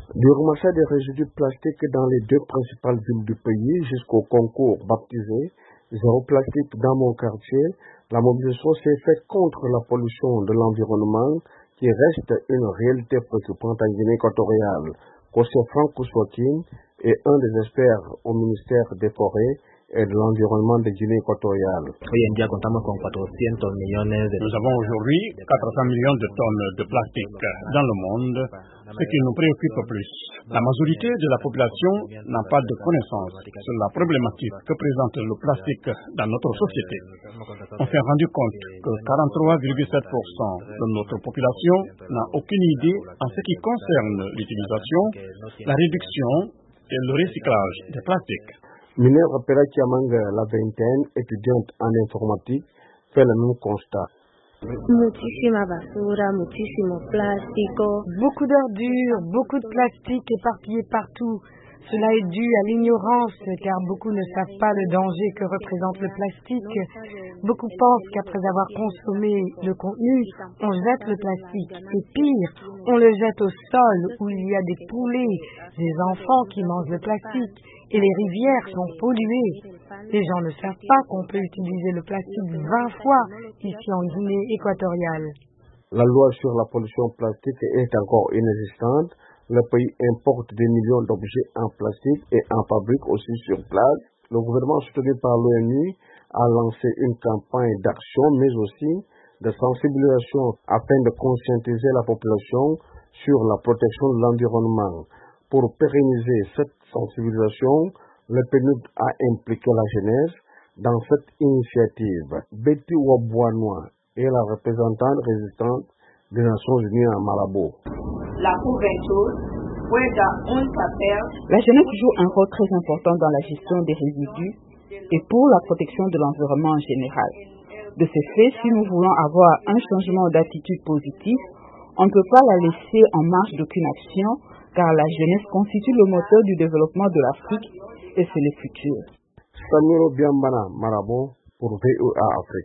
Du ramassage des résidus plastiques dans les deux principales villes du pays jusqu'au concours baptisé Zéro plastique dans mon quartier, la mobilisation s'est faite contre la pollution de l'environnement qui reste une réalité préoccupante en Guinée équatoriale. José Franco Soakin est un des experts au ministère des Forêts et de l'Environnement de Guinée équatoriale. Nous avons aujourd'hui 400 millions de tonnes de plastique dans le monde, ce qui nous préoccupe plus. La majorité de la population n'a pas de connaissance sur la problématique que présente le plastique dans notre société. On s'est rendu compte que 43,7% de notre population n'a aucune idée en ce qui concerne l'utilisation, la réduction et le recyclage des plastiques. Minerva Perakiamang, la vingtaine, étudiante en informatique, fait le même constat. Beaucoup d'ordures, beaucoup de plastique éparpillé partout. Cela est dû à l'ignorance, car beaucoup ne savent pas le danger que représente le plastique. Beaucoup pensent qu'après avoir consommé le contenu, on jette le plastique. Et pire, on le jette au sol où il y a des poulets, des enfants qui mangent le plastique. Et les rivières sont polluées. Les gens ne savent pas qu'on peut utiliser le plastique 20 fois ici en Guinée équatoriale. La loi sur la pollution plastique est encore inexistante. Le pays importe des millions d'objets en plastique et en fabrique aussi sur place. Le gouvernement soutenu par l'ONU a lancé une campagne d'action, mais aussi de sensibilisation afin de conscientiser la population sur la protection de l'environnement. Pour pérenniser cette sensibilisation, le PNUD a impliqué la jeunesse dans cette initiative. Betty Wabouanoua est la représentante résistante des Nations Unies à Malabo. La jeunesse joue un rôle très important dans la gestion des résidus et pour la protection de l'environnement en général. De ce fait, si nous voulons avoir un changement d'attitude positif, on ne peut pas la laisser en marge d'aucune action, car la jeunesse constitue le moteur du développement de l'Afrique et c'est le futur. Samiro Biambana Marabo pour VOA Afrique.